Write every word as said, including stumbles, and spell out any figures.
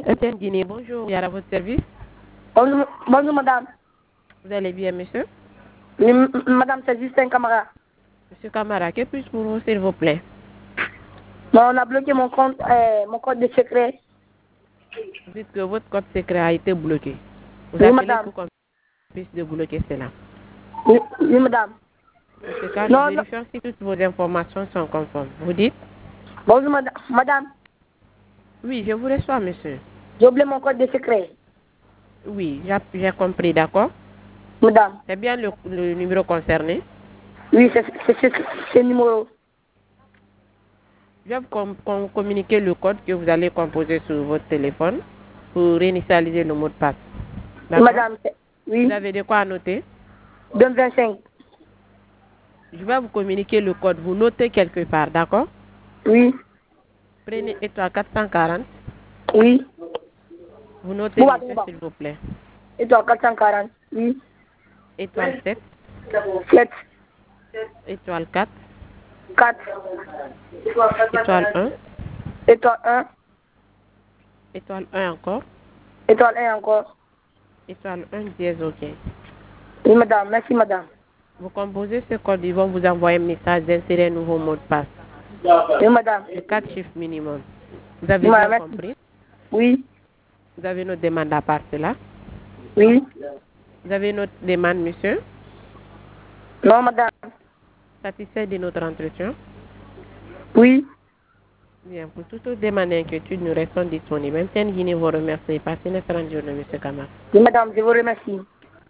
Etienne Guinée, bonjour, il y a à votre service. Bonjour, bonjour madame. Vous allez bien, monsieur? Oui, m- madame, c'est Justin Camara. Monsieur Camara, que puis-je pour vous, s'il vous plaît? Bon, on a bloqué mon compte, euh, mon code de secret. Vous dites que votre code secret a été bloqué. Vous Oui, appelez madame. pour qu'on puisse débloquer cela. Oui, oui, madame. En ce cas, nous Non, non. vérifions si toutes vos informations sont conformes. Vous dites? Bonjour madame. Madame, Oui, je vous reçois, monsieur. j'ai oublié mon code de secret. Oui, j'ai j'ai compris, d'accord? Madame. C'est bien le, le numéro concerné. Oui, c'est c'est- c'est- c'est le numéro. Je vais vous com- com- communiquer le code que vous allez composer sur votre téléphone pour réinitialiser le mot de passe. Oui, D'accord? madame. c'est- Vous Oui, avez de quoi noter? deux vingt-cinq. Je vais vous communiquer le code. Vous notez quelque part, d'accord? Oui, Prenez étoile quatre cent quarante. oui. Vous notez, Bouba, monsieur, Bouba. s'il vous plaît. Et toi, quatre cent quarante. Oui. Étoile sept. sept, Étoile quatre. quatre. Étoile un. Étoile un. Étoile un encore. Étoile un encore. Étoile un dièse, ok. Oui, madame. Merci, madame. Vous composez ce code, ils vont vous envoyer un message d'insérer un nouveau mot de passe. Oui, madame. De quatre chiffres minimum. Vous avez Oui, bien madame. Merci. compris? Oui, Vous avez notre demande à part cela? oui. Vous avez notre demande, monsieur? Non, madame. Satisfait de notre entretien? Oui. Bien, pour toute autre demande et inquiétude, nous restons disponibles. Même Guinée vous remercie. Passez une excellente journée, monsieur Kamar. Oui, madame, je vous remercie.